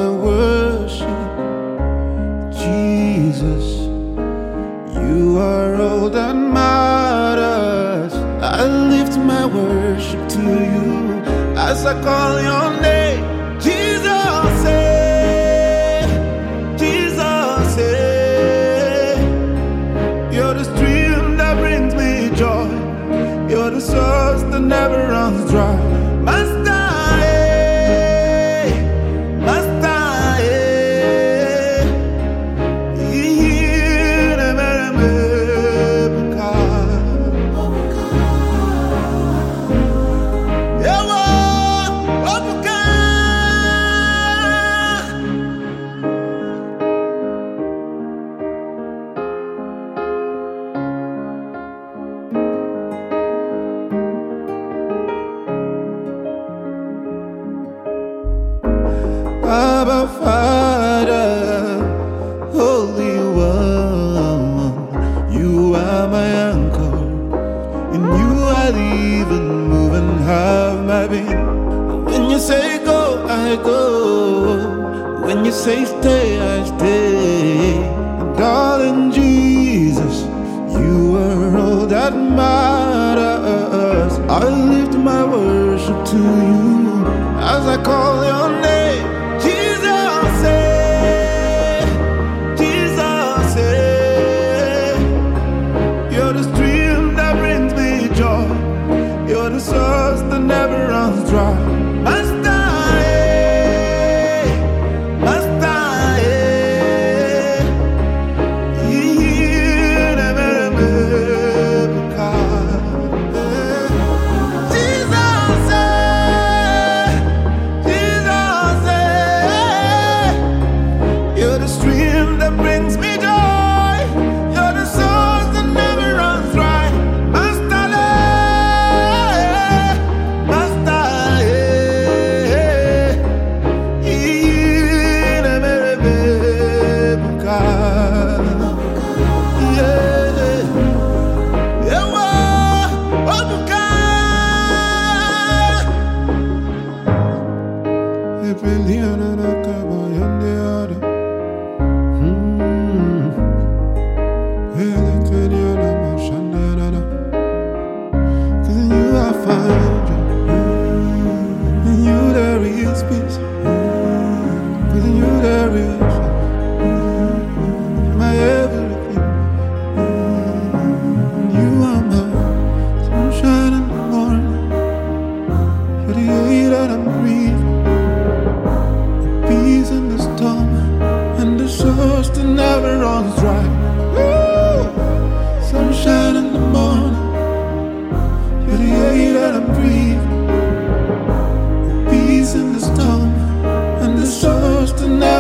worship, Jesus. You are all that matters. I lift my worship to you as I call your name, Jesus. Jesus, you're the stream that brings me joy. You're the source that never runs dry. Master, Abba, Father, Holy One, you are my anchor. In you I live and move and have my being. When you say go, I go. When you say stay, I stay. And darling Jesus, you are all that matters. I lift my worship to you as I call your name. You're the source that never runs dry. Master, Master, Jesus, you're the stream that brings me joy. You're the source that never runs dry. Never runs dry. Ooh, sunshine in the morning. You're the air that I'm breathing. Peace in the storm, and the source that never